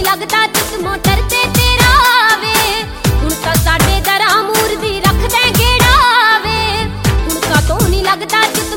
लगदा जिस्मों डरदे तेरा वे हुण तां साडे दरां मूर दी रखदे गेड़ा वे हुण कातों नहीं लगदा